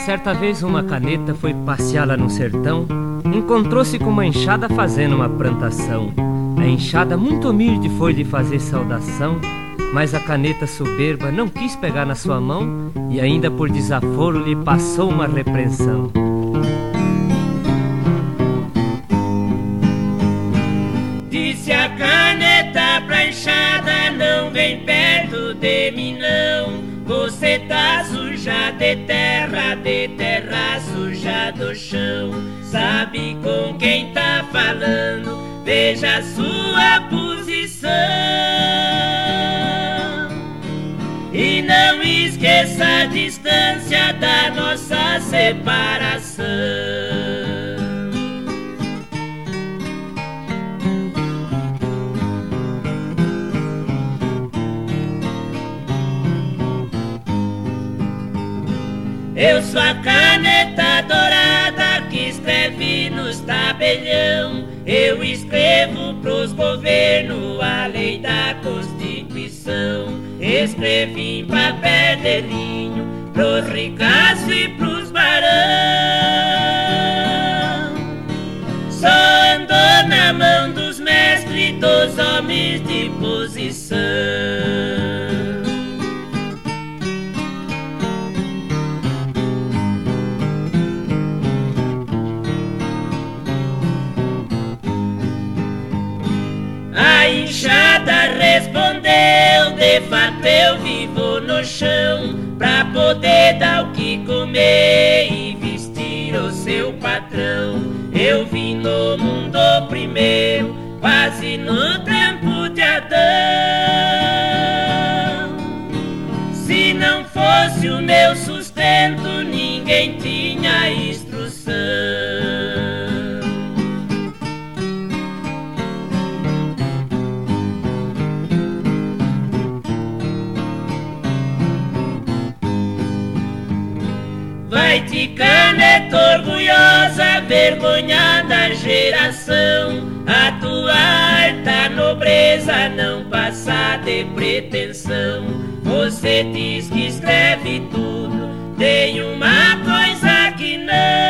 Certa vez uma caneta foi passear lá no sertão, encontrou-se com uma enxada fazendo uma plantação. A enxada muito humilde foi lhe fazer saudação, mas a caneta soberba não quis pegar na sua mão e ainda por desaforo lhe passou uma repreensão. Disse a caneta pra enxada: não vem perto de mim não, você tá suja de terra suja do chão. Sabe com quem tá falando, veja a sua posição. E não esqueça a distância da nossa separação. Eu sou a caneta dourada que escreve nos tabelião. Eu escrevo pros governos a lei da Constituição. Escrevi em papel de linho pros ricaços e pros barão. Só andou na mão dos mestres, dos homens de posição. A enxada respondeu: de fato eu vivo no chão, pra poder dar o que comer e vestir o seu patrão. Eu vim no mundo primeiro, quase no tempo de Adão. Se não fosse o meu sustento, ninguém tinha instrução. Vai de caneta orgulhosa, vergonha da geração. A tua alta nobreza não passa de pretensão. Você diz que escreve tudo, tem uma coisa que não.